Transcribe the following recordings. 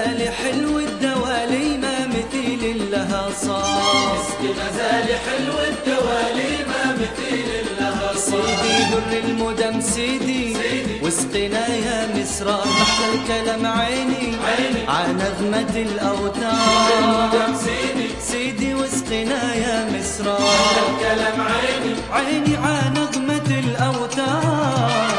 غزالي حلو الدوالي ما مثيل لها صار. اسقي غزالي حلو الدوالي ما مثيل لها صار. سيدي در المدم سيدي واسقنا يا مسرار. محلى الكلام عيني نغمة الأوتار. سيدي واسقنا يا مسرار. محلى الكلام عيني نغمة الأوتار.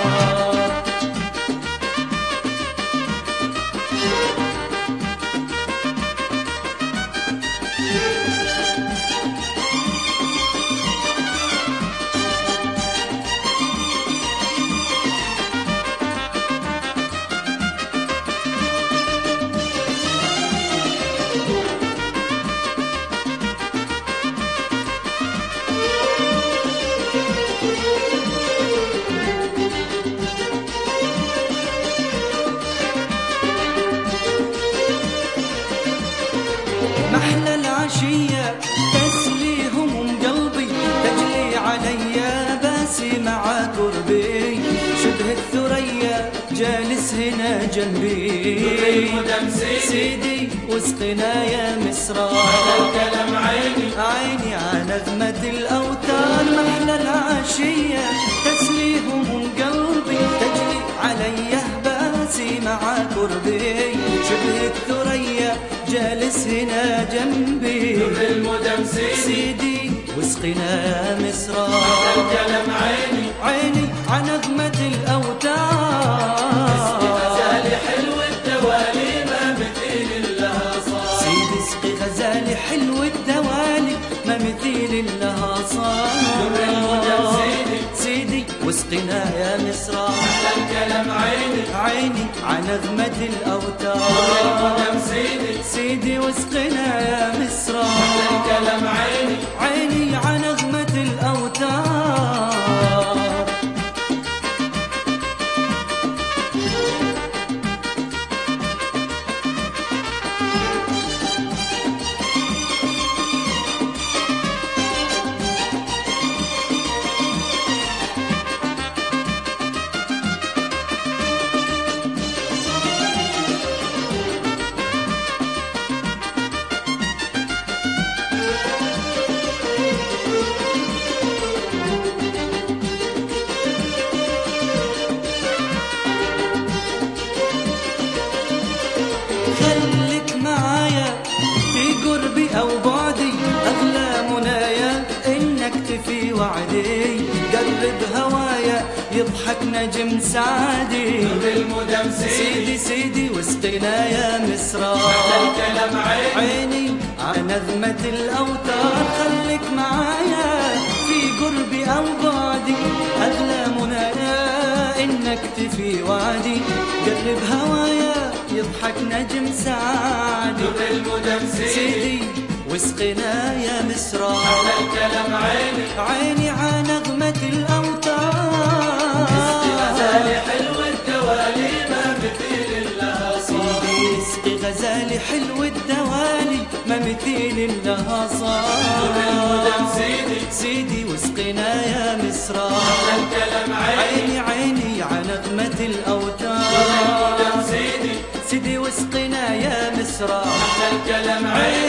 محلى العشية تسليهم قلبي تجلي علي باسي مع قربي. شبه الثريا جالس هنا جنبي. سيدي واسقنا يا مسرار. الكلام عيني نغمة الأوتار. محلى العشية تسليهم قلبي تجلي علي باسي مع قربي. شبه الثريا جالس هنا جنبي. المدم سيدي واسقنا يا مسرار. الكلام عيني نغمة الأوتار. اسقي غزالي حلو الدوالي ما مثيل لها صار. سيدي اسقي غزالي حلو الدوالي ما مثيل لها صار. سيدي واسقنا يا مسرار. الكلام عيني نغمة الأوتار. سيدي واسقنا يا مسرار. الكلام عيني نغمة الأوتار. خليك معايا في قربي أو بعدي. أغلى منايا إنك تفي وعدي. قرب هوايا يضحك نجم سعدي. بالمدم سيدي واسقنا يا مسرار. الكلام عيني نغمة الأوتار. خليك معايا في قربي أو بعدي. أغلى منايا إنك تفي وعدي. قرب هوايا يضحك نجم سعدي. بالمدم سيدي واسقنا يا مسرار. الكلام عيني نغمة الأوتار. اسقي غزالي حلو الدوالي ما مثيل لها صار. سيدي اسقي غزالي حلو الدوالي ما مثيل لها صار. بالمدم سيدي واسقنا يا مسرار. الكلام عيني نغمة الأوتار. سيدي واسقنا يا مسرار. الكلام